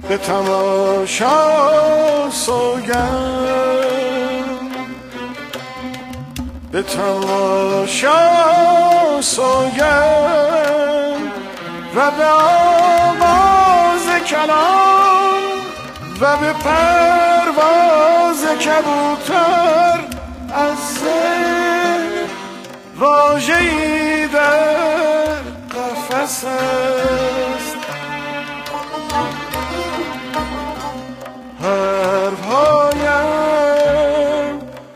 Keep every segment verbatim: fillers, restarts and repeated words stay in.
به تماشا سوگند، به تماشا سوگند و به آواز کلام و به پرواز کبوتر از زیر واژه‌ای در قفس است. حرفهایم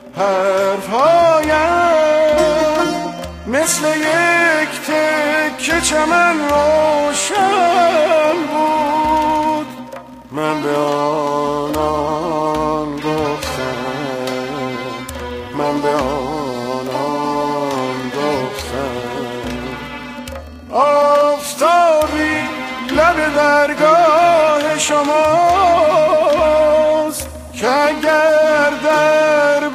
حرفهایم مثل یک تکه چمن روشن بود. من به آنان گفتم، من به آنان گفتم آفتابی لب درگاه شماست که اگر در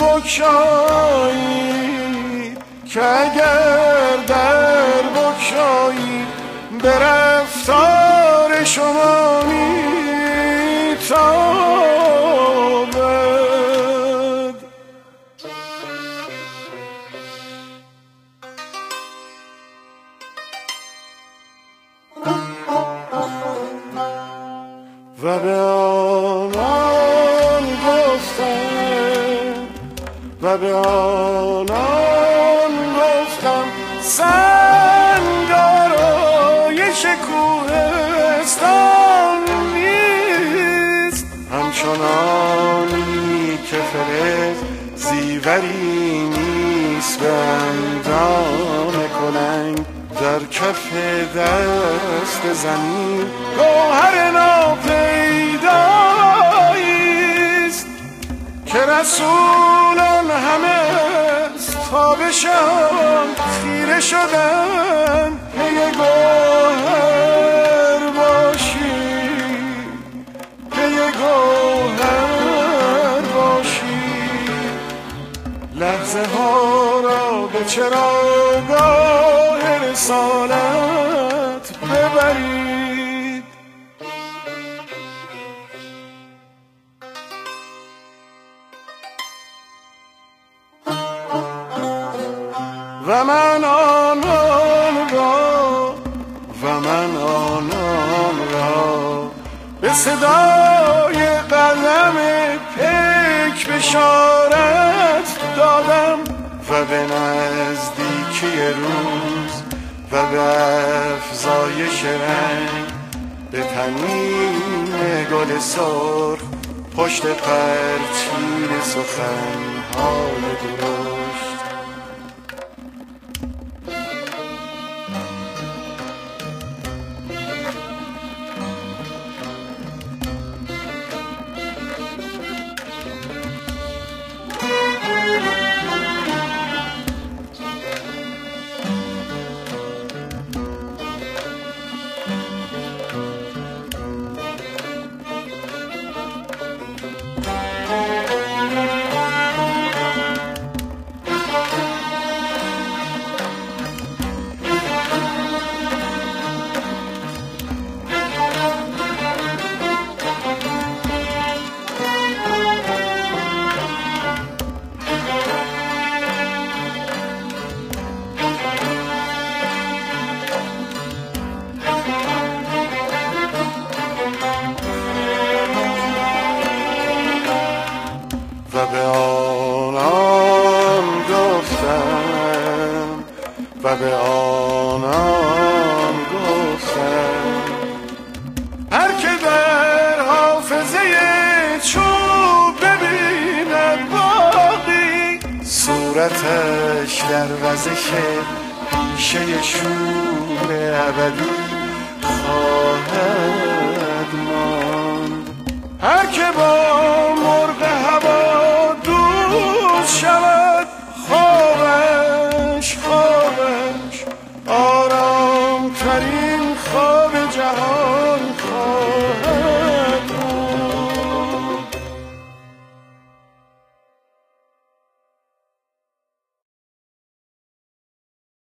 بگشایی، که اگر در بگشایی به رفتار شما میتابد. و به آنان گفتم، و به آنان گفتم سنگ آرایش کوهستان نیست، همچنانی که فلز زیوری نیست به اندام کلنگ در کف دست زمین گوهر ناپیداییست که رسولان همه تابشان خیره شدن پی گوهر باشی، پی گوهر باشی. لحظه ها را به چراگاه رسالت ببرید. و من آنان را، و من آنان را به صدای قلم پیک بشارت دادم و به نزدیکی روز و به افزایش رنگ به تنین گل سرخ پشت پرچین سخنهای درشت. و به آنان گفتم، و به آنان گفتم هر که در حافظه چوب ببیند باقی صورتش در وزش پیشه شور ابدی خواهد ماند. هر که با